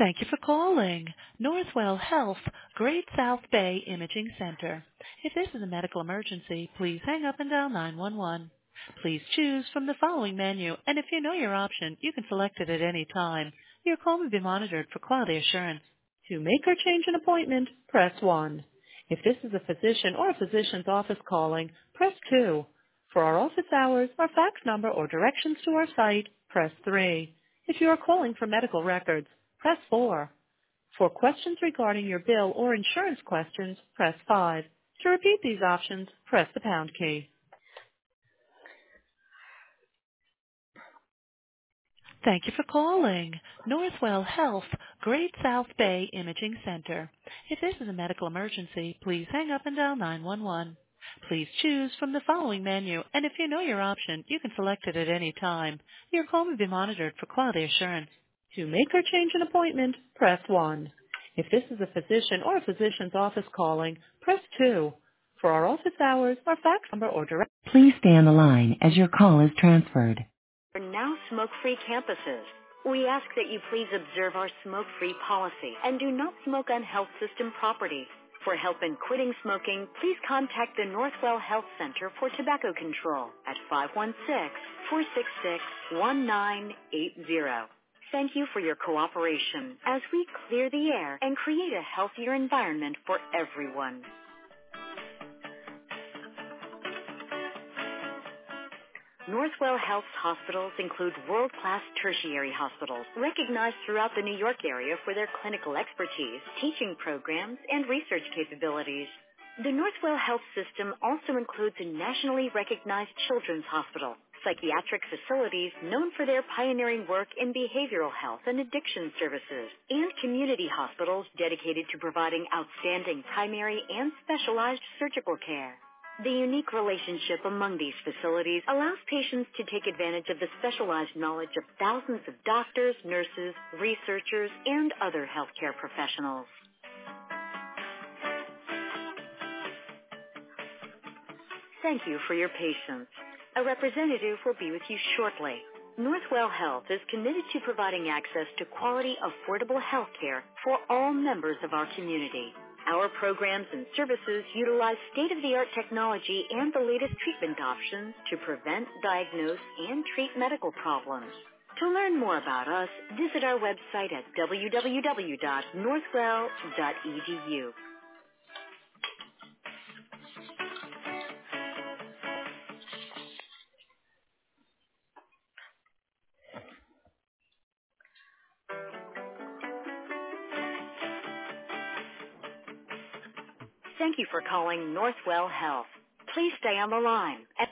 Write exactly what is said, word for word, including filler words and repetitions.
Thank you for calling Northwell Health, Great South Bay Imaging Center. If this is a medical emergency, please hang up and dial nine one one. Please choose from the following menu, and if you know your option, you can select it at any time. Your call may be monitored for quality assurance. To make or change an appointment, press one. If this is a physician or a physician's office calling, press two. For our office hours, our fax number, or directions to our site, press three. If you are calling for medical records, press four. For questions regarding your bill or insurance questions, press five. To repeat these options, press the pound key. Thank you for calling Northwell Health, Great South Bay Imaging Center. If this is a medical emergency, please hang up and dial nine one one. Please choose from the following menu, and if you know your option, you can select it at any time. Your call may be monitored for quality assurance. To make or change an appointment, press one. If this is a physician or a physician's office calling, press two. For our office hours, our fax number, or direct. Please stay on the line as your call is transferred. For now smoke-free campuses, we ask that you please observe our smoke-free policy and do not smoke on health system property. For help in quitting smoking, please contact the Northwell Health Center for Tobacco Control at five one six, four six six, one nine eight zero. Thank you for your cooperation as we clear the air and create a healthier environment for everyone. Northwell Health's hospitals include world-class tertiary hospitals recognized throughout the New York area for their clinical expertise, teaching programs, and research capabilities. The Northwell Health system also includes a nationally recognized children's hospital, psychiatric facilities known for their pioneering work in behavioral health and addiction services, and community hospitals dedicated to providing outstanding primary and specialized surgical care. The unique relationship among these facilities allows patients to take advantage of the specialized knowledge of thousands of doctors, nurses, researchers, and other healthcare professionals. Thank you for your patience. A representative will be with you shortly. Northwell Health is committed to providing access to quality, affordable health care for all members of our community. Our programs and services utilize state-of-the-art technology and the latest treatment options to prevent, diagnose, and treat medical problems. To learn more about us, visit our website at w w w dot northwell dot e d u. Thank you for calling Northwell Health. Please stay on the line.